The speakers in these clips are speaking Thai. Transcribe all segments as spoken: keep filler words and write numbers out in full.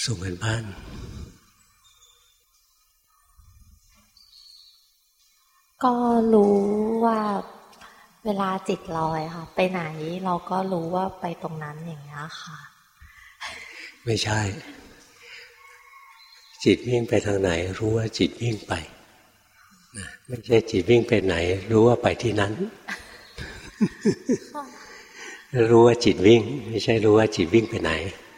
ส่งกันบ้านก็รู้ว่าเวลาจิตลอยค่ะไปไหนเราก็รู้ว่าไปตรงนั้นอย่างนี้ค่ะไม่ใช่จิตวิ่งไปทางไหนรู้ว่าจิตวิ่งไปนะไม่ใช่จิตวิ่งไปไหนรู้ว่าไปที่นั้น รู้ว่าจิตวิ่งไม่ใช่รู้ว่าจิตวิ่งไปไหน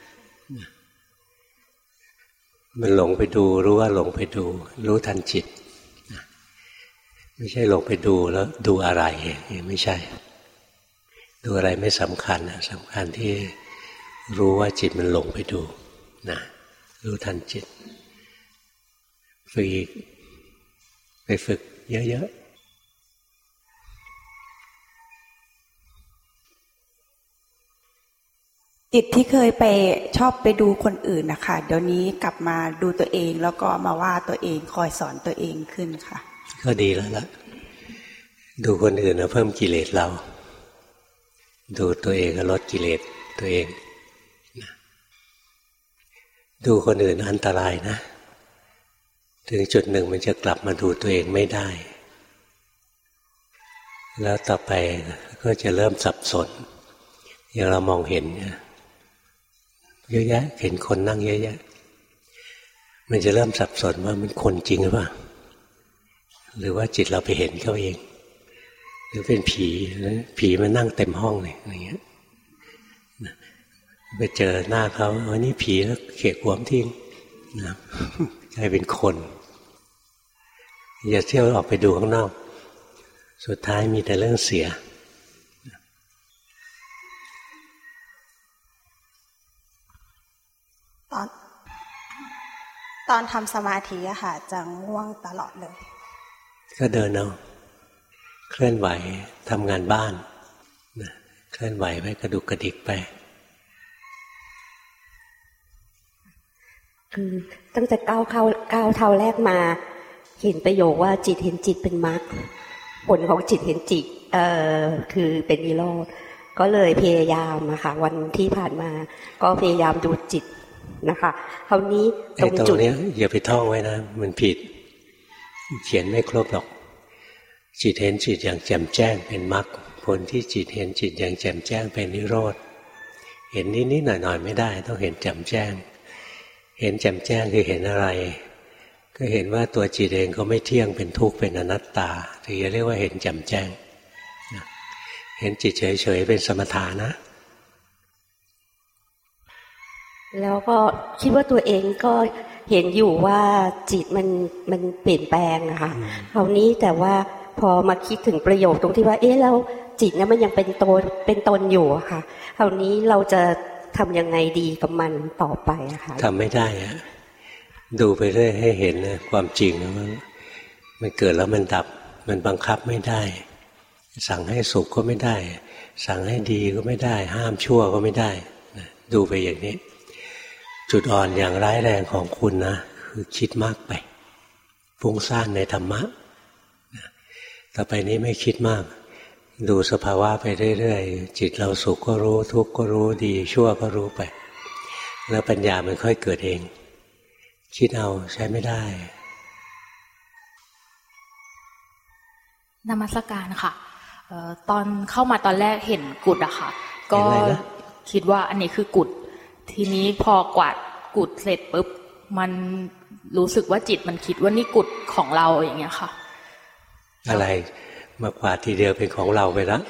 มันหลงไปดูรู้ว่าหลงไปดูรู้ทันจิตไม่ใช่หลงไปดูแล้วดูอะไรไม่ใช่ดูอะไรไม่สำคัญนะสำคัญที่รู้ว่าจิตมันหลงไปดูนะรู้ทันจิตฝึกอีกไปฝึกเยอะๆจิตที่เคยไปชอบไปดูคนอื่นนะคะเดี๋ยวนี้กลับมาดูตัวเองแล้วก็มาว่าตัวเองคอยสอนตัวเองขึ้นค่ะก็ดีแล้วล่ะดูคนอื่นแล้วเพิ่มกิเลสเราดูตัวเองก็ลดกิเลสตัวเองดูคนอื่นอันตรายนะถึงจุดหนึ่งมันจะกลับมาดูตัวเองไม่ได้แล้วต่อไปก็จะเริ่มสับสนอย่างเรามองเห็นเยอะแยะเห็นคนนั่งเยอะแยะมันจะเริ่มสับสนว่ามันคนจริงหรือเปล่าหรือว่าจิตเราไปเห็นเขาเองหรือเป็นผีผีมันนั่งเต็มห้องเลยอย่างเงี้ยไปเจอหน้าเขาวันนี้ผีแล้วเขี่ยหัวทิ้งนะกลายเป็นคนอย่าเที่ยวออกไปดูข้างนอกสุดท้ายมีแต่เรื่องเสียตอนตอนทำสมาธิอะค่ะจะง่วงตลอดเลยก็เดินเอาเคลื่อนไหวทำงานบ้านนะเคลื่อนไหวไปกระดุกกระดิกไปคือตั้งแต่ก้าวเข้าก้าวเท้าแรกมาเห็นประโยคว่าจิตเห็นจิตเป็นมรรคผลของจิตเห็นจิตเอ่อคือเป็นนิโรธก็เลยพยายามนะคะวันที่ผ่านมาก็พยายามดูจิตนะคะคราวนี้ตรงจุดนี้อย่าไปท่องไว้นะมันผิดเขียนไม่ครบหรอกจิตเห็นจิตอย่างแจ่มแจ้งเป็นมรรคผลที่จิตเห็นจิตอย่างแจ่มแจ้งเป็นนิโรธเห็นนิดๆหน่อยๆไม่ได้ต้องเห็นแจ่มแจ้งเห็นแจ่มแจ้งคือเห็นอะไรก็เห็นว่าตัวจิตเองก็ไม่เที่ยงเป็นทุกข์เป็นอนัตตาถึงจะเรียกว่าเห็นแจ่มแจ้งเห็นจิตเฉยๆเป็นสมถะนะแล้วก็คิดว่าตัวเองก็เห็นอยู่ว่าจิตมันมันเปลี่ยนแปลงนะคะคราวนี้แต่ว่าพอมาคิดถึงประโยคตรงที่ว่าเอ๊ะแล้วจิตเนี่ยมันยังเป็นตนเป็นตนอยู่อะค่ะคราวนี้เราจะทำยังไงดีกับมันต่อไปอะค่ะทำไม่ได้อะดูไปเรื่อยให้เห็นนะความจริงว่ามันเกิดแล้วมันดับมันบังคับไม่ได้สั่งให้สุขก็ไม่ได้สั่งให้ดีก็ไม่ได้ห้ามชั่วก็ไม่ได้ดูไปอย่างนี้จุดอ่อนอย่างร้ายแรงของคุณนะคือคิดมากไปฟุ้งซ่านในธรรมะต่อไปนี้ไม่คิดมากดูสภาวะไปเรื่อยๆจิตเราสุขก็รู้ทุกข์ก็รู้ดีชั่วก็รู้ไปแล้วปัญญามันค่อยเกิดเองคิดเอาใช้ไม่ได้นมัสการค่ะเอ่อตอนเข้ามาตอนแรกเห็นกุฏอะค่ะก็คิดว่าอันนี้คือกุฏทีนี้พอกวาดกุฏเสร็จปุ๊บมันรู้สึกว่าจิตมันคิดว่านี่กุฏของเราอย่างเงี้ยค่ะอะไรมากวาดทีเดียวเป็นของเราไปแล้ว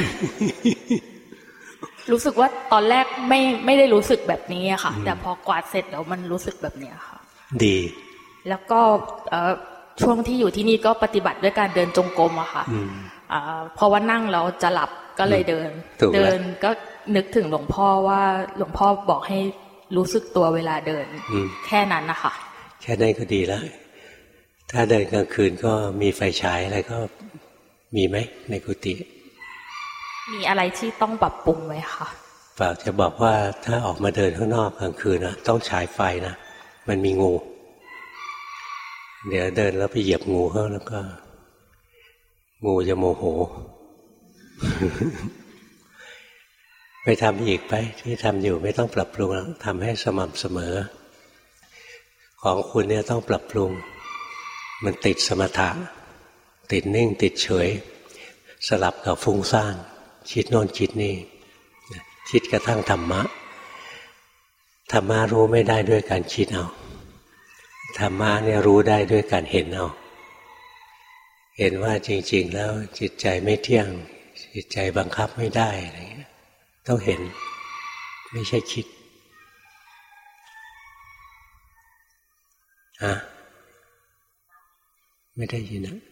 รู้สึกว่าตอนแรกไม่ไม่ได้รู้สึกแบบนี้อะค่ะแต่พอกวาดเสร็จแล้วมันรู้สึกแบบนี้ค่ะดีแล้วก็ช่วงที่อยู่ที่นี่ก็ปฏิบัติด้วยการเดินจงกรมอะค่ะเพราะว่านั่งแล้วจะหลับก็เลยเดินเดินก็นึกถึงหลวงพ่อว่าหลวงพ่อบอกให้รู้สึกตัวเวลาเดินแค่นั้นนะคะแค่นั้นก็ดีแล้วถ้าเดินกลางคืนก็มีไฟฉายอะไรก็มีไหมในกุฏิมีอะไรที่ต้องปรับปรุงไหมคะฝากจะบอกว่าถ้าออกมาเดินข้างนอกกลางคืนนะต้องฉายไฟนะมันมีงูเดี๋ยวเดินแล้วไปเหยียบงูเขาแล้วก็งูจะโมโห ไปทำอีกไปที่ทำอยู่ไม่ต้องปรับปรุงแล้วทำให้สม่ำเสมอของคุณเนี่ยต้องปรับปรุงมันติดสมถะติดนิ่งติดเฉยสลับกับฟุ้งซ่านคิดโน่นคิดนี่คิดกระทั่งธรรมะธรรมะรู้ไม่ได้ด้วยการคิดเอาธรรมะเนี่ยรู้ได้ด้วยการเห็นเอาเห็นว่าจริงๆแล้วจิตใจไม่เที่ยงจิตใจบังคับไม่ได้อะไรเงี้ยต้องเห็นไม่ใช่คิดฮะไม่ได้ยินนะ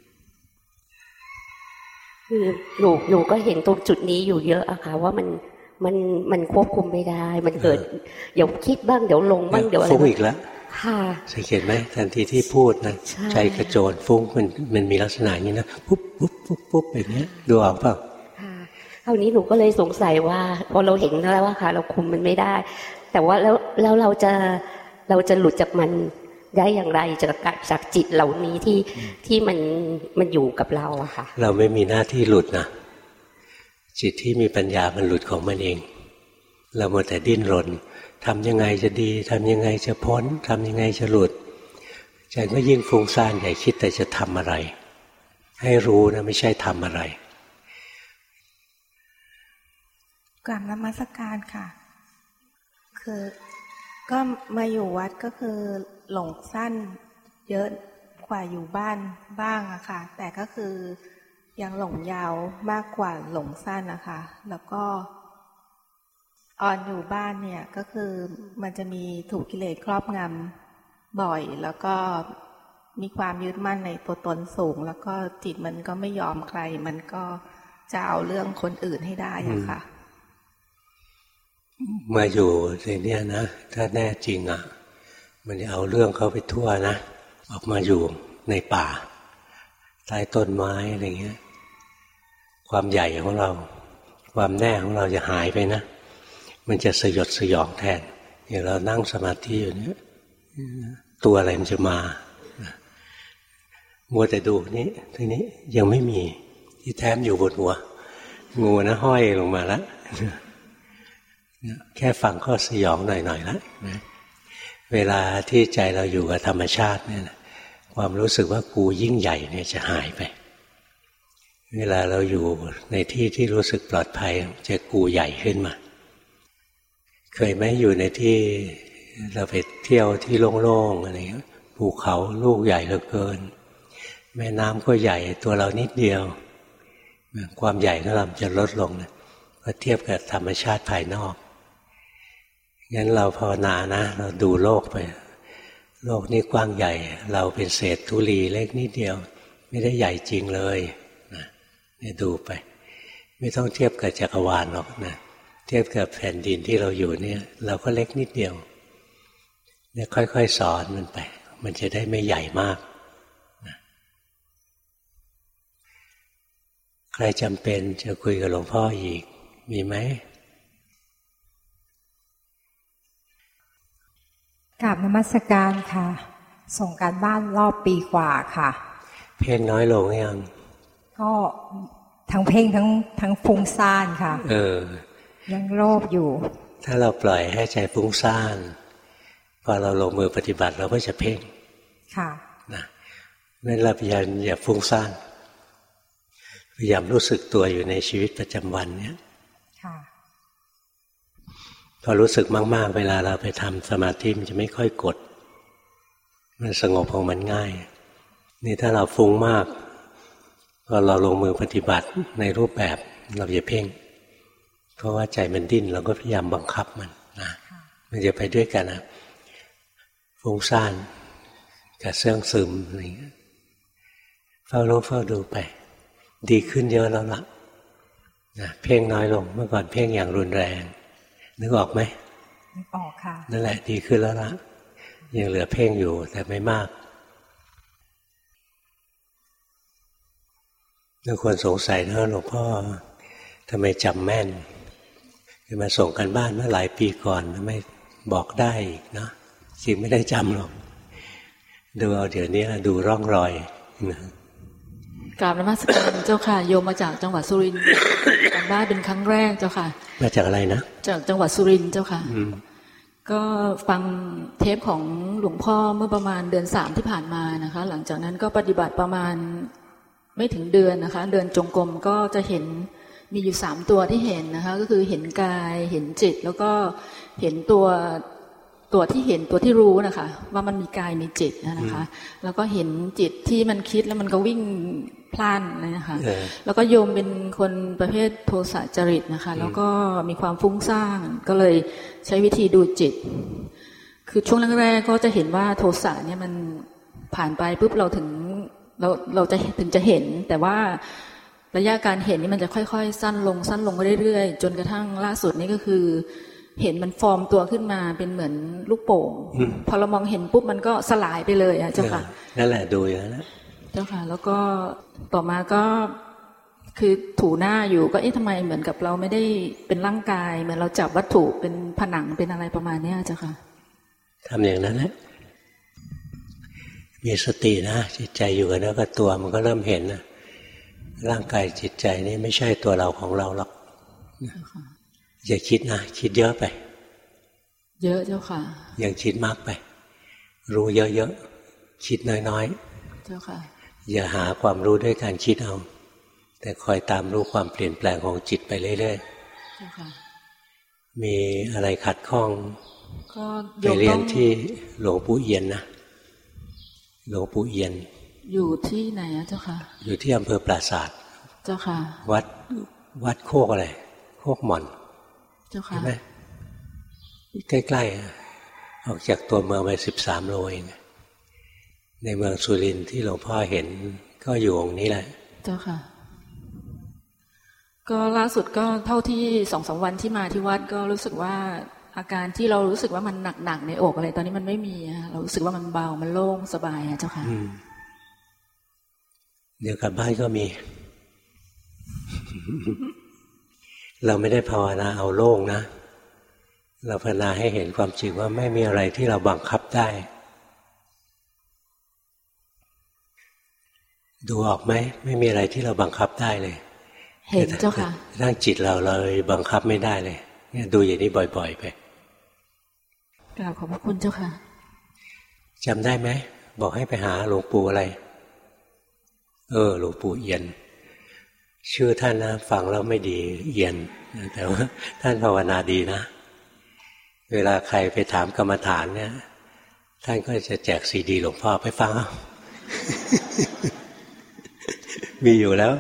คือหนูหนูก็เห็นตรงจุดนี้อยู่เยอะอะค่ะว่ามันมันมันควบคุมไม่ได้มันเกิดเดี๋ยวคิดบ้างเดี๋ยวลงบ้างเดี๋ยวอะไรฟุ้งอีกแล้วค่ะสังเกตไหมทันทีที่พูดนะใจกระโจนฟุ้งมันมันมีลักษณะอย่างนี้นะปุ๊บปุ๊บปุ๊บปุ๊บแบบนี้ดูออกเปล่าค่ะคราวนี้หนูก็เลยสงสัยว่าพอเราเห็นแล้วว่าค่ะเราคุมมันไม่ได้แต่ว่าแล้วแล้วเราจะเราจะหลุดจากมันได้อย่างไรจากจากจิตเหล่านี้ที่ที่มันมันอยู่กับเราอะค่ะเราไม่มีหน้าที่หลุดนะจิตที่มีปัญญามันหลุดของมันเองเราหมดแต่ดิ้นรนทำยังไงจะดีทำยังไงจะพ้นทำยังไงจะหลุดใจก็ยิ่งฟุ้งซ่านใหญ่คิดแต่จะทำอะไรให้รู้นะไม่ใช่ทำอะไรกราบนมัสการค่ะคือก็มาอยู่วัดก็คือหลงสั้นเยอะกว่าอยู่บ้านบ้างอะค่ะแต่ก็คือยังหลงยาวมากกว่าหลงสั้นนะคะแล้วก็ออนอยู่บ้านเนี่ยก็คือมันจะมีถูกกิเลสครอบงำบ่อยแล้วก็มีความยึดมั่นในตัวตนสูงแล้วก็จิตมันก็ไม่ยอมใครมันก็จะเอาเรื่องคนอื่นให้ได้อะค่ะมาอยู่ในนี้นะถ้าแน่จริงอ่ะมันจะเอาเรื่องเขาไปทั่วนะออกมาอยู่ในป่าใต้ต้นไม้อะไรเงี้ยความใหญ่ของเราความแน่ของเราจะหายไปนะมันจะสยดสยองแทนอย่างเรานั่งสมาธิอยู่เนี่ยตัวอะไรมันจะมามัวแต่ดูนี้ทีนี้ยังไม่มีที่แท้อยู่บนหัวงูนะห้อยลงมาแล้วแค่ฟังก็สยองหน่อยๆแล้วนะเวลาที่ใจเราอยู่กับธรรมชาติเนี่ยความรู้สึกว่ากูยิ่งใหญ่เนี่ยจะหายไปเวลาเราอยู่ในที่ที่รู้สึกปลอดภัยจะกูใหญ่ขึ้นมาเคยไหมอยู่ในที่เราไปเที่ยวที่โล่งๆอะไรเงี้ยภูเขาลูกใหญ่เหลือเกินแม่น้ำก็ใหญ่ตัวเรานิดเดียวความใหญ่ของเราจะลดลงนะพอเทียบกับธรรมชาติภายนอกงั้นเราภาวนานะเราดูโลกไปโลกนี้กว้างใหญ่เราเป็นเศษธุลีเล็กนิดเดียวไม่ได้ใหญ่จริงเลยนะเนี่ยดูไปไม่ต้องเทียบกับจักรวาลหรอกนะเทียบกับแผ่นดินที่เราอยู่เนี่ยเราก็เล็กนิดเดียวเนี่ยค่อยๆสอนมันไปมันจะได้ไม่ใหญ่มากนะใครจำเป็นจะคุยกับหลวงพ่ออีกมีไหมกราบนมัสการค่ะส่งการบ้านรอบปีกว่าค่ะเพ่งน้อยลงยังก็ทั้งเพ่งทั้งทั้งฟุ้งซ่านค่ะเออยังโลภอยู่ถ้าเราปล่อยให้ใจฟุ้งซ่านพอเราลงมือปฏิบัติเราก็จะเพ่งค่ะนะนั่นเราพยายามอย่าฟุ้งซ่านพยายามรู้สึกตัวอยู่ในชีวิตประจำวันเนี้ยค่ะพอรู้สึกมากๆเวลาเราไปทำสมาธิมันจะไม่ค่อยกดมันสงบของมันง่ายนี่ถ้าเราฟุ้งมากพอเราลงมือปฏิบัติในรูปแบบเราอย่าเพ่งเพราะว่าใจมันดิ้นเราก็พยายามบังคับมันนะมันจะไปด้วยกันนะฟุ้งซ่านกับเสื่องซึมอะไรอย่างเงี้ยเฝ้ารู้เฝ้าดูไปดีขึ้นเยอะแล้วล่ะนะเพ่งน้อยลงเมื่อก่อนเพ่งอย่างรุนแรงนึกออกไหมนึกออกค่ะนั่นแหละดีขึ้นแล้วล่ะยังเหลือเพ่งอยู่แต่ไม่มากบางคนสงสัยนะหลวงพ่อทำไมจำแม่นคือมาส่งกันบ้านเมื่อหลายปีก่อนทำไมบอกได้อีกเนาะจริงไม่ได้จำหรอกดูเอาเดี๋ยวนี้ดูร่องรอยนะกราบนมัสการเจ้าค่ะโยมมาจากจังหวัดสุรินทร์กันบ้านเป็นครั้งแรกเจ้าค่ะมาจากอะไรนะจากจังหวัดสุรินทร์เจ้าค่ะก็ฟังเทปของหลวงพ่อเมื่อประมาณเดือนสามที่ผ่านมานะคะหลังจากนั้นก็ปฏิบัติประมาณไม่ถึงเดือนนะคะเดินจงกรมก็จะเห็นมีอยู่สามตัวที่เห็นนะคะก็คือเห็นกายเห็นจิตแล้วก็เห็นตัวตัวที่เห็นตัวที่รู้นะคะว่ามันมีกายมีจิตนะคะแล้วก็เห็นจิตที่มันคิดแล้วมันก็วิ่งพล่านเลยนะคะแล้วก็โยมเป็นคนประเภทโทสะจริตนะคะแล้วก็มีความฟุ้งซ่านก็เลยใช้วิธีดูจิตคือช่วงแรกๆก็จะเห็นว่าโทสะเนี่ยมันผ่านไปปุ๊บเราถึงเราเราจะถึงจะเห็นแต่ว่าระยะการเห็นนี่มันจะค่อยๆสั้นลงสั้นลงเรื่อยๆจนกระทั่งล่าสุดนี่ก็คือเห็นมันฟอร์มตัวขึ้นมาเป็นเหมือนลูกโป่งพอเรามองเห็นปุ๊บมันก็สลายไปเลยอ่ะเจ้าค่ะนั่นแหละดูอย่างนั้นเจ้าค่ะแล้วก็ต่อมาก็คือถูหน้าอยู่ก็เอ๊ะทำไมเหมือนกับเราไม่ได้เป็นร่างกายเหมือนเราจับวัตถุเป็นผนังเป็นอะไรประมาณนี้เจ้าค่ะทำอย่างนั้นแหละมีสตินะจิตใจอยู่กับเนื้อกับตัวมันก็เริ่มเห็นนะร่างกายจิตใจนี่ไม่ใช่ตัวเราของเราหรอกอย่าคิดนะคิดเยอะไปเยอะเจ้าค่ะยังคิดมากไปรู้เยอะๆคิดน้อยๆเจ้าค่ะอย่าหาความรู้ด้วยการคิดเอาแต่คอยตามรู้ความเปลี่ยนแปลงของจิตไปเรื่อยๆเจ้าค่ะมีอะไรขัดข้องก็ไปเรียนที่หลวงปู่เอียนนะหลวงปู่เอียนอยู่ที่ไหนอะเจ้าค่ะอยู่ที่อำเภอปราสาทเจ้าค่ะวัดวัดโคกอะไรโคกหม่อนเจ้าค่ะใช่ไหมใกล้ๆออกจากตัวเมืองไปสิบสามโลเองในเมืองสุรินทร์ที่หลวงพ่อเห็นก็อยู่องค์นี้แหละเจ้าค่ะก็ล่าสุดก็เท่าที่สองสามวันที่มาที่วัดก็รู้สึกว่าอาการที่เรารู้สึกว่ามันหนักๆในอกอะไรตอนนี้มันไม่มีเรารู้สึกว่ามันเบามันโล่งสบายอะเจ้าค่ะเดี๋ยวกลับบ้านก็มี เราไม่ได้ภาวนาเอาโล่งนะเราภาวนาให้เห็นความจริงว่าไม่มีอะไรที่เราบังคับได้ดูออกไหมไม่มีอะไรที่เราบังคับได้เลยเห็นเจ้าค่ะร่างจิตเราเราบังคับไม่ได้เลยเนี่ยดูอย่างนี้บ่อยๆไปกราบขอบพระคุณเจ้าค่ะจำได้ไหมบอกให้ไปหาหลวงปู่อะไรเออหลวงปู่เอียนชื่อท่านนะฟังแล้วไม่ดีเอียนแต่ว่าท่านภาวนาดีนะเวลาใครไปถามกรรมฐานเนี่ยท่านก็จะแจกซีดีหลวงพ่อไปฟังเอา มีอยู่แล้ว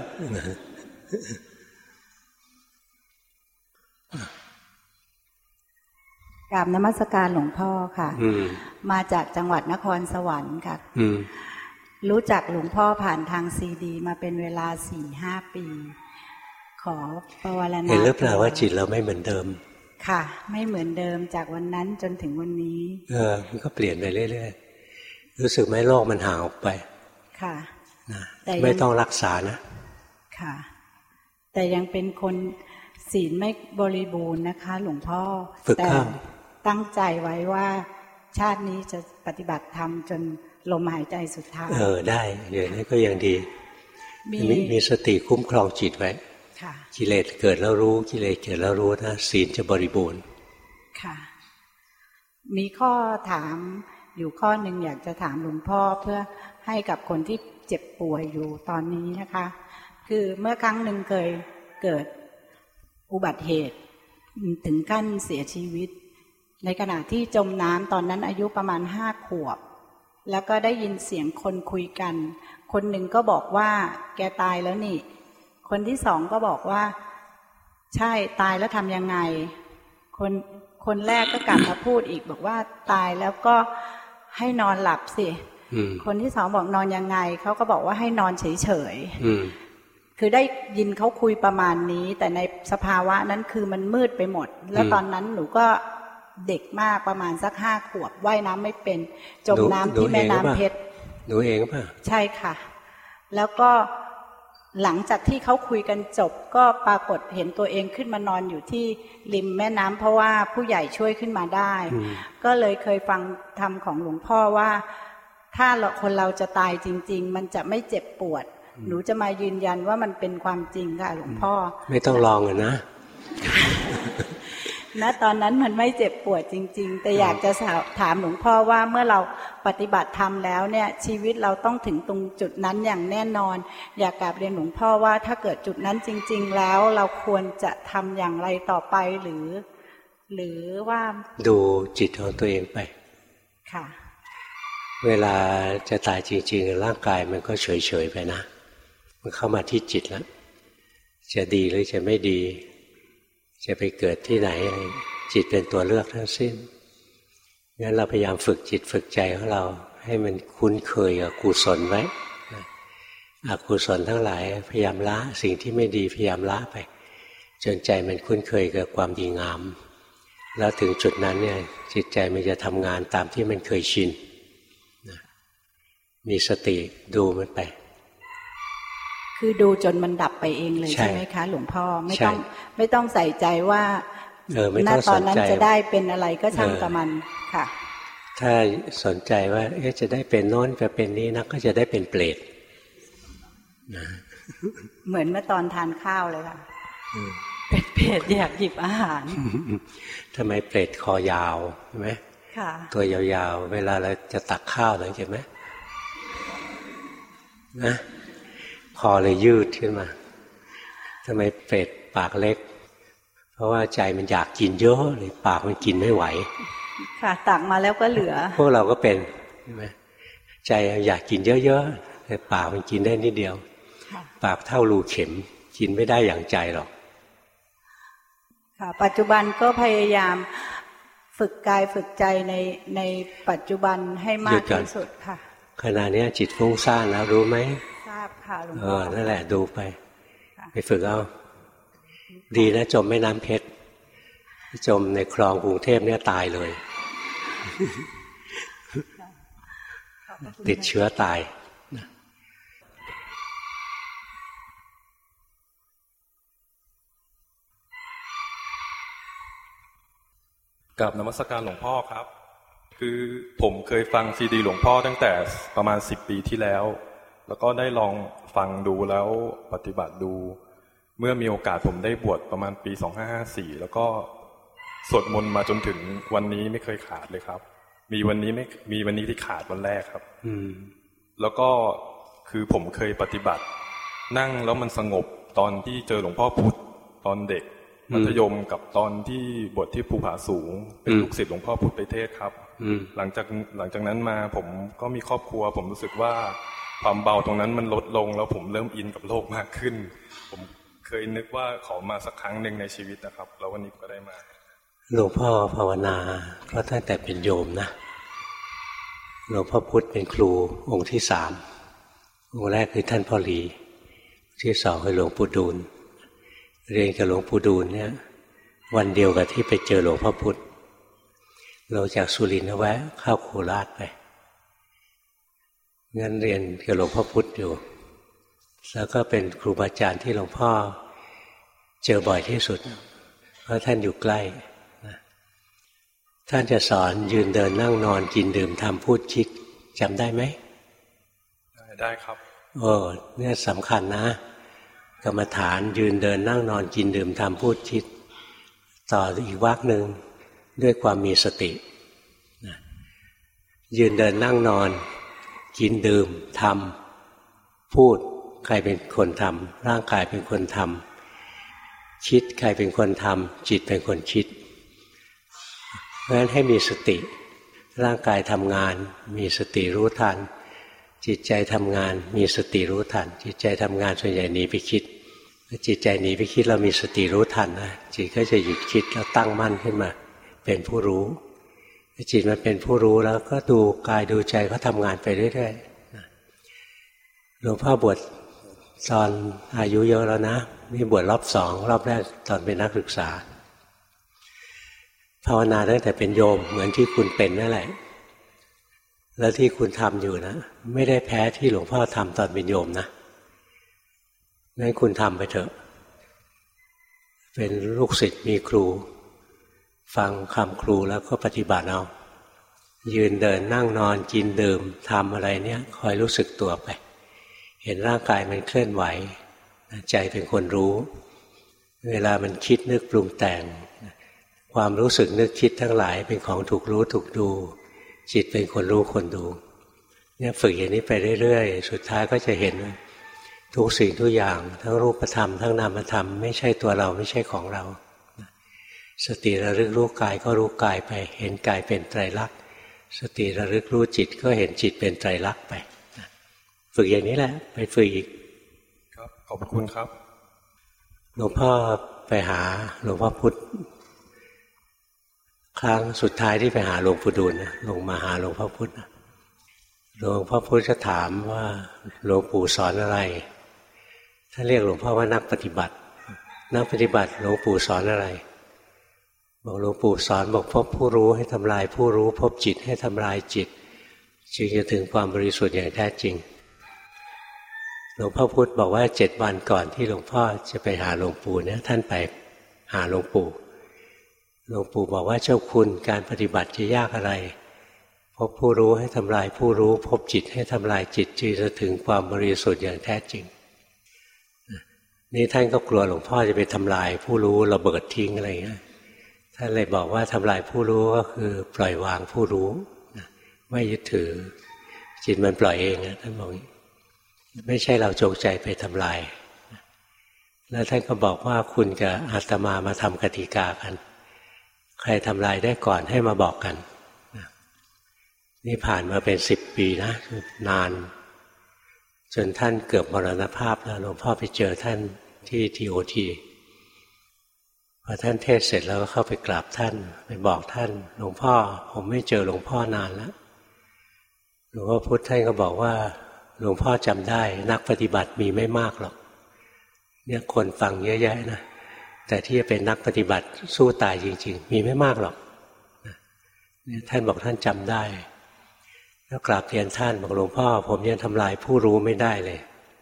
กราบนมัสการหลวงพ่อค่ะมาจากจังหวัดนครสวรรค์ค่ะรู้จักหลวงพ่อผ่านทางซีดีมาเป็นเวลาสี่ห้าปีขอภาวนาเห็นหรือเปล่าว่าจิตเราไม่เหมือนเดิมค่ะไม่เหมือนเดิมจากวันนั้นจนถึงวันนี้เออมันก็เปลี่ยนไปเรื่อยๆรู้สึกไหมโลกมันห่างออกไปค่ะนะไม่ต้องรักษานะค่ะแต่ยังเป็นคนศีลไม่บริบูรณ์นะคะหลวงพ่อแต่ตั้งใจไว้ว่าชาตินี้จะปฏิบัติธรรมจนลมหายใจสุดท้ายเออได้อย่างนี้ก็ยังดีมีมีสติคุ้มครองจิตไว้กิเลสเกิดแล้วรู้กิเลสเกิดแล้วรู้นะศีลจะบริบูรณ์ค่ะมีข้อถามอยู่ข้อหนึ่งอยากจะถามหลวงพ่อเพื่อให้กับคนที่เจ็บป่วยอยู่ตอนนี้นะคะคือเมื่อครั้งหนึ่งเคยเกิดอุบัติเหตุถึงขั้นเสียชีวิตในขณะที่จมน้ำตอนนั้นอายุประมาณห้าขวบแล้วก็ได้ยินเสียงคนคุยกันคนหนึ่งก็บอกว่าแกตายแล้วนี่คนที่สองก็บอกว่าใช่ตายแล้วทำยังไงคนคนแรกก็กลับมาพูดอีกบอกว่าตายแล้วก็ให้นอนหลับสิคนที่สองบอกนอนยังไงเขาก็บอกว่าให้นอนเฉยๆคือได้ยินเขาคุยประมาณนี้แต่ในสภาวะนั้นคือมันมืดไปหมดแล้วตอนนั้นหนูก็เด็กมากประมาณสักห้าขวบว่ายน้ำไม่เป็นจมน้ำที่แม่น้ำเพชรหนูเองป่ะใช่ค่ะแล้วก็หลังจากที่เขาคุยกันจบก็ปรากฏเห็นตัวเองขึ้นมานอนอยู่ที่ริมแม่น้ำเพราะว่าผู้ใหญ่ช่วยขึ้นมาได้ก็เลยเคยฟังธรรมของหลวงพ่อว่าถ้าคนเราจะตายจริงๆมันจะไม่เจ็บปวดหนูจะมายืนยันว่ามันเป็นความจริงค่ะหลวงพ่อไม่ต้องลองเลยนะณตอนนั้นมันไม่เจ็บปวดจริงๆแต่อยากจะถามหลวงพ่อว่าเมื่อเราปฏิบัติธรรมแล้วเนี่ยชีวิตเราต้องถึงตรงจุดนั้นอย่างแน่นอนอยากกราบเรียนหลวงพ่อว่าถ้าเกิดจุดนั้นจริงๆแล้วเราควรจะทำอย่างไรต่อไปหรือหรือว่าดูจิตของตัวเองไปค่ะเวลาจะตายจริงๆร่างกายมันก็เฉยๆไปนะมันเข้ามาที่จิตแล้วจะดีหรือจะไม่ดีจะไปเกิดที่ไหนอะไรจิตเป็นตัวเลือกทั้งสิ้นงั้นเราพยายามฝึกจิตฝึกใจของเราให้มันคุ้นเคยกับกุศลไว้อกุศลทั้งหลายพยายามละสิ่งที่ไม่ดีพยายามละไปจนใจมันคุ้นเคยกับความดีงามแล้วถึงจุดนั้นเนี่ยจิตใจมันจะทำงานตามที่มันเคยชินมีสติดูมันไปคือดูจนมันดับไปเองเลยใช่ไหมคะหลวงพ่อไม่ต้องไม่ต้องใส่ใจว่าณตอนนั้นจะได้เป็นอะไรก็ช่างกับมันค่ะถ้าสนใจว่าเอ๊ะจะได้เป็นโน้นจะเป็นนี้นะก็จะได้เป็นเปรตนะเหมือนเมื่อตอนทานข้าวเลยค่ะเป็นเปรตอยากหยิบอาหารทำไมเปรตคอยาวใช่ไหมค่ะตัวยาวๆเวลาเราจะตักข้าวสังเกตไหมนะคอเลยยืดขึ้นมาทำไมเปรตปากเล็กเพราะว่าใจมันอยากกินเยอะเลยปากมันกินไม่ไหวค่ะตักมาแล้วก็เหลือพวกเราก็เป็นใช่ไหมใจอยากกินเยอะๆแต่ปากมันกินได้นิดเดียวปากเท่ารูเข็มกินไม่ได้อย่างใจหรอกค่ะปัจจุบันก็พยายามฝึกกายฝึกใจในในปัจจุบันให้มากที่สุดค่ะขณะนี้จิตฟุ้งซ่านแล้วรู้ไหมทราบค่ะหลวงพ่อเออนั่นแหละดูไปไปฝึกเอาดีนะจมแม่น้ำเพชรจมในคลองกรุงเทพเนี่ยตายเลยติดเชื้อตายกับนมัสการหลวงพ่อครับคือผมเคยฟังซีดีหลวงพ่อตั้งแต่ประมาณสิบปีที่แล้วแล้วก็ได้ลองฟังดูแล้วปฏิบัติดูเมื่อมีโอกาสผมได้บวชประมาณปีสองพันห้าร้อยห้าสิบสี่แล้วก็สวดมนต์มาจนถึงวันนี้ไม่เคยขาดเลยครับมีวันนี้ไม่มีวันนี้ที่ขาดวันแรกครับอืมแล้วก็คือผมเคยปฏิบัตินั่งแล้วมันสงบตอนที่เจอหลวงพ่อพุธตอนเด็กมัธยมกับตอนที่บวชที่ภูผาสูงเป็นลูกศิษย์หลวงพ่อพุธไปเทศครับหลังจากหลังจากนั้นมาผมก็มีครอบครัวผมรู้สึกว่าความเบาตรงนั้นมันลดลงแล้วผมเริ่มอินกับโลกมากขึ้นผมเคยนึกว่าขอมาสักครั้งหนึ่งในชีวิตนะครับแล้ววันนี้ก็ได้มาหลวงพ่อภาวนาเพราะตั้งแต่เป็นโยมนะหลวงพ่อพุธเป็นครูองค์ที่สามองค์แรกคือท่านพ่อหลีที่สองคือหลวงปู่ดูลเรียนกับหลวงปู่ดูลเนี่ยวันเดียวกับที่ไปเจอหลวงพ่อพุธเราจากสุรินทร์แวะเข้าโคราชไปงั้นเรียนกับหลวงพ่อพุธอยู่แล้วก็เป็นครูบาอาจารย์ที่หลวงพ่อเจอบ่อยที่สุดเพราะท่านอยู่ใกล้นะท่านจะสอนยืนเดินนั่งนอนกินดื่มทำพูดคิดจำได้ไหมได้ครับโอ้เนี่ยสำคัญนะกรรมฐานยืนเดินนั่งนอนกินดื่มทำพูดคิดต่ออีกวรรคหนึ่งด้วยความมีสตินะยืนเดินนั่งนอนกินดื่มทำพูดใครเป็นคนทำร่างกายเป็นคนทำคิดใครเป็นคนทำจิตเป็นคนคิดเพราะฉะนั้นให้มีสติร่างกายทำงานมีสติรู้ทันจิตใจทำงานมีสติรู้ทันจิตใจทำงานส่วนใหญ่หนีไปคิดถ้าจิตใจหนีไปคิดเรามีสติรู้ทันนะจิตก็จะหยุดคิดแล้วตั้งมั่นขึ้นมาเป็นผู้รู้จิตมันเป็นผู้รู้แล้วก็ดูกายดูใจก็ทำงานไปเรื่อยๆหลวงพ่อบวชตอนอายุเยอะแล้วนะนี่บวชรอบสองรอบแรกตอนเป็นนักศึกษาภาวนาตั้งแต่เป็นโยมเหมือนที่คุณเป็นนั่นแหละแล้วที่คุณทำอยู่นะไม่ได้แพ้ที่หลวงพ่อทำตอนเป็นโยมนะงั้นคุณทำไปเถอะเป็นลูกศิษย์มีครูฟังคำครูแล้วก็ปฏิบัติเอายืนเดินนั่งนอนกินดื่มทำอะไรเนี่ยคอยรู้สึกตัวไปเห็นร่างกายมันเคลื่อนไหวใจเป็นคนรู้เวลามันคิดนึกปรุงแต่งความรู้สึกนึกคิดทั้งหลายเป็นของถูกรู้ถูกดูจิตเป็นคนรู้คนดูเนี่ยฝึกอย่างนี้ไปเรื่อยๆสุดท้ายก็จะเห็นว่าทุกสิ่งทุกอย่างทั้งรูปธรรมทั้งนามธรรมไม่ใช่ตัวเราไม่ใช่ของเราสติระลึกรู้กายก็รู้กายไปเห็นกายเป็นไตรลักษณ์สติระลึกรู้จิตก็เห็นจิตเป็นไตรลักษณ์ไปฝึกอย่างนี้แหละไปฝึกอีกครับขอบคุณครับหลวงพ่อไปหาหลวงพ่อพุธครั้งสุดท้ายที่ไปหาหลวงปู่ดูลนะลงมาหาหลวงพ่อพุธหลวงพ่อพุธจะถามว่าหลวงปู่สอนอะไรท่านเรียกหลวงพ่อว่านักปฏิบัตินักปฏิบัติหลวงปู่สอนอะไรบอกหลวงปู่สอนบอกพบผู้รู้ให้ทำลายผู้รู้พบจิตให้ทำลายจิตจึงจะถึงความบริสุทธิ์อย่างแท้จริงหลวงพ่อพุธบอกว่าเจ็ดวันก่อนที่หลวงพ่อจะไปหาหลวงปู่เนี่ยท่านไปหาหลวงปู่หลวงปู่บอกว่าเจ้าคุณการปฏิบัติจะยากอะไรพบผู้รู้ให้ทำลายผู้รู้พบจิตให้ทำลายจิตจึงจะถึงความบริสุทธิ์อย่างแท้จริงนี่ท่านก็กลัวหลวงพ่อจะไปทำลายผู้รู้ระเบิดทิ้งอะไรเงี้ยท่านเลยบอกว่าทำลายผู้รู้ก็คือปล่อยวางผู้รู้ไม่ยึดถือจิตมันปล่อยเองนะท่านบอกไม่ใช่เราจงใจไปทำลายแล้วท่านก็บอกว่าคุณกับอาตมามาทำกติกากันใครทำลายได้ก่อนให้มาบอกกันนี่ผ่านมาเป็นสิบปีนะนานจนท่านเกือบมรณภาพแล้วหลวงพ่อไปเจอท่านที่ทีโอทีพอท่านเทศเสร็จแล้วก็เข้าไปกราบท่านไปบอกท่านหลวงพ่อผมไม่เจอหลวงพ่อนานแล้วหลวงพ่อพุธท่านก็บอกว่าหลวงพ่อจำได้นักปฏิบัติมีไม่มากหรอกเนี่ยคนฟังเยอะแยะนะแต่ที่จะเป็นนักปฏิบัติสู้ตายจริงๆมีไม่มากหรอกเนี่ยท่านบอกท่านจำได้แล้วกราบเรียนท่านบอกหลวงพ่อผมยังทำลายผู้รู้ไม่ได้เลย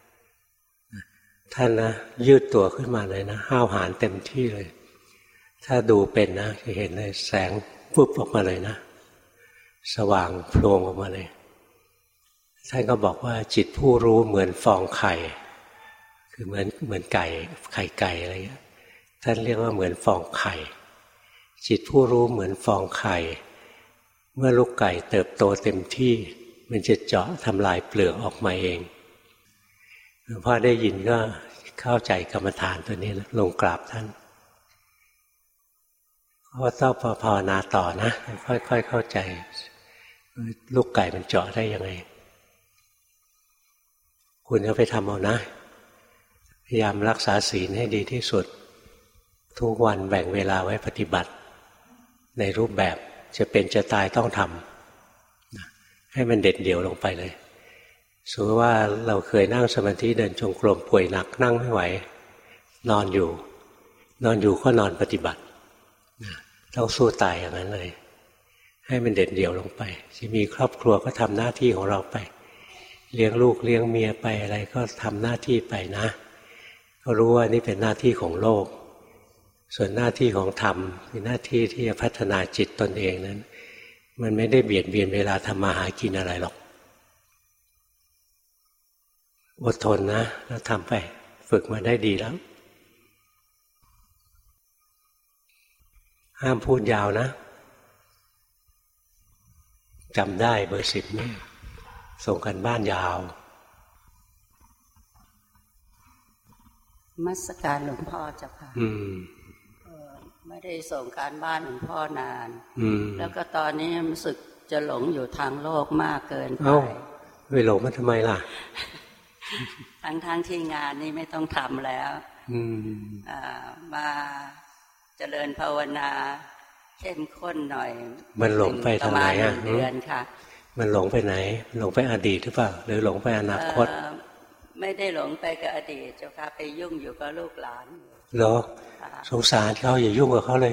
ท่านนะยืดตัวขึ้นมาเลยนะห้าวหาญเต็มที่เลยถ้าดูเป็นนะจะเห็นเลยแสงปุ๊บออกมาเลยนะสว่างโพลงออกมาเลยท่านก็บอกว่าจิตผู้รู้เหมือนฟองไข่คือเหมือนเหมือนไก่ไข่ไก่อะไรเงี้ยท่านเรียกว่าเหมือนฟองไข่จิตผู้รู้เหมือนฟองไข่เมื่อลูกไก่เติบโตเต็มที่มันจะเจาะทำลายเปลือกออกมาเองหลวงพ่อได้ยินก็เข้าใจกรรมฐานตัวนี้นะลงกราบท่านก็ต้องภาวนาต่อนะค่อยๆเข้าใจลูกไก่มันเจาะได้ยังไงคุณก็ไปทำเอานะพยายามรักษาศีลให้ดีที่สุดทุกวันแบ่งเวลาไว้ปฏิบัติในรูปแบบจะเป็นจะตายต้องทำให้มันเด็ดเดี่ยวลงไปเลยสมมติว่าเราเคยนั่งสมาธิเดินจงกรมป่วยหนักนั่งไม่ไหวนอนอยู่นอนอยู่ก็นอนปฏิบัติต้องสู้ตายอย่างนั้นเลยให้มันเด็ดเดี่ยวลงไปจะมีครอบครัวก็ทำหน้าที่ของเราไปเลี้ยงลูกเลี้ยงเมียไปอะไรก็ทำหน้าที่ไปนะก็รู้ว่านี่เป็นหน้าที่ของโลกส่วนหน้าที่ของธรรมเป็นหน้าที่ที่จะพัฒนาจิตตนเองนั้นมันไม่ได้เบียดเบียนเวลาทำมาหากินอะไรหรอกอดทนนะแล้วทำไปฝึกมาได้ดีแล้วห้ามพูดยาวนะจำได้เบอร์สิบนี่ส่งกันบ้านยาวมัสการหลวงพ่อเจ้าค่ะอืมไม่ได้ส่งการบ้านหลวงพ่อนานแล้วก็ตอนนี้รู้สึกจะหลงอยู่ทางโลกมากเกินไปเอ้าไปหลงมันทำไมล่ะทั้งทั้งที่งานนี้ไม่ต้องทำแล้วมาเจริญภาวนาเข้มข้นหน่อยมันหลงไปทางไหนอ่ะเดือนค่ะมันหลงไปไหนหลงไปอดีตหรือเปล่าหรือหลงไปอนาคตไม่ได้หลงไปกับอดีตเจ้าค่ะไปยุ่งอยู่กับลูกหลานเหรอสงสารเขาอย่ายุ่งกับเขาเลย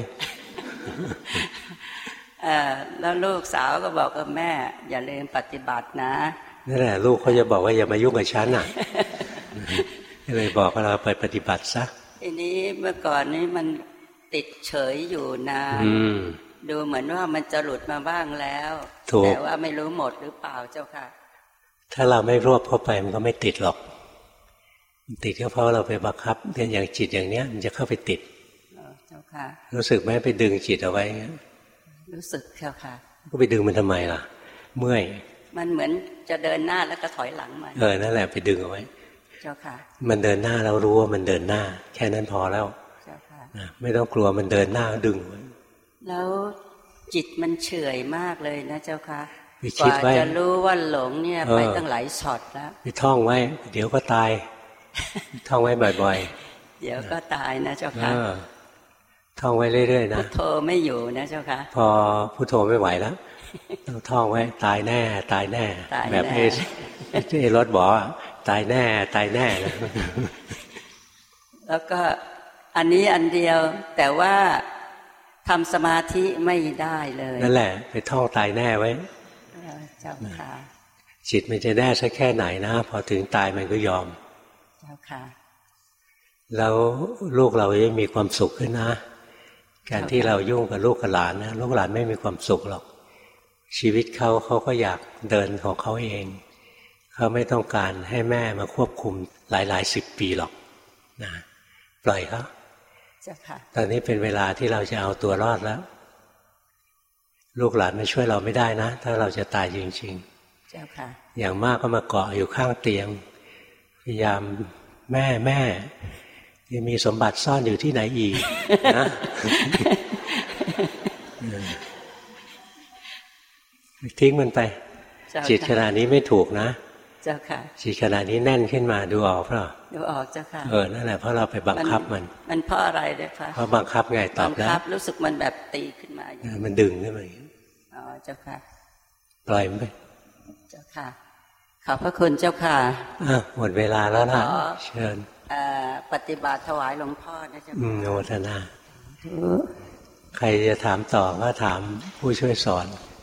แล้วลูกสาวก็บอกกับแม่อย่าลืมปฏิบัตินะนั่นแหละลูกเขาจะบอกว่าอย่ามายุ่งกับฉันอ่ะเลยบอกว่าเราไปปฏิบัติซะทีนี้เมื่อก่อนนี้มันติดเฉยอยู่นะดูเหมือนว่ามันจะหลุดมาบ้างแล้วแต่ว่าไม่รู้หมดหรือเปล่าเจ้าค่ะถ้าเราไม่รวบเข้าไปมันก็ไม่ติดหรอกติดก็เพราะเราไปบังคับเรื่องอย่างจิตอย่างเนี้ยมันจะเข้าไปติดค่ะรู้สึกไหมไปดึงจิตเอาไว้รู้สึกเจ้าค่ะก็ไปดึงมันทำไมล่ะเมื่อยมันเหมือนจะเดินหน้าแล้วก็ถอยหลังมาเออนั่นแหละไปดึงเอาไว้เจ้าค่ะมันเดินหน้าเรารู้ว่ามันเดินหน้าแค่นั้นพอแล้วเจ้าค่ะไม่ต้องกลัวมันเดินหน้าดึงไว้แล้วจิตมันเฉื่อยมากเลยนะเจ้าค่ะกว่าจะรู้ว่าหลงเนี่ยไปตั้งหลายช็อตแล้วไปท่องไว้เดี๋ยวก็ตายท่องไว้บ่อยๆเดี๋ยวก็ตายนะเจ้าค่ะท่องไว้เรื่อยๆนะพุทโธไม่อยู่นะเจ้าค่ะพอพุทโธไม่ไหวแล้วต้องท่องไว้ตายแน่ตายแน่แบบไอ้ที่รถบอกตายแน่ตายแน่แล้วก็อันนี้อันเดียวแต่ว่าทำสมาธิไม่ได้เลยนั่นแหละไปท่องตายแน่ไว้เจ้าค่ะจิตมันจะแน่สักแค่ไหนนะพอถึงตายมันก็ยอมเจ้าค่ะแล้วลูกเราจะมีความสุขขึ้นนะการที่เรายุ่งกับลูกกับหลานนะลูกหลานไม่มีความสุขหรอกชีวิตเขาเขาก็อยากเดินของเขาเองเขาไม่ต้องการให้แม่มาควบคุมหลายหลายสิบปีหรอกนะปล่อยเขาตอนนี้เป็นเวลาที่เราจะเอาตัวรอดแล้วลูกหลานมาช่วยเราไม่ได้นะถ้าเราจะตายจริงๆเจ้าค่ะอย่างมากก็มาเกาะอยู่ข้างเตียงพยายามแม่แม่ยังมีสมบัติซ่อนอยู่ที่ไหนอีกนะทิ้งมันไปจิตขณะนี้ไม่ถูกนะเจ้าค่ะจิตขณะนี้แน่นขึ้นมาดูออกเปล่าดูออกเจ้าค่ะเออนั่นแหละเพราะเราไปบังคับมันมันเพราะอะไรด้วยคะเพราะบังคับไงตอบแล้วบังคับรู้สึกมันแบบตีขึ้นมามันดึงขึ้นมาอ๋อเจ้าค่ะปล่อยมันไปเจ้าค่ะขอบพระคุณเจ้าค่ะอ่ะหมดเวลาแล้วนะเชิญปฏิบัติถวายหลวงพ่อนะเจ้าค่ะโมทนาใครจะถามต่อก็ถามผู้ช่วยสอน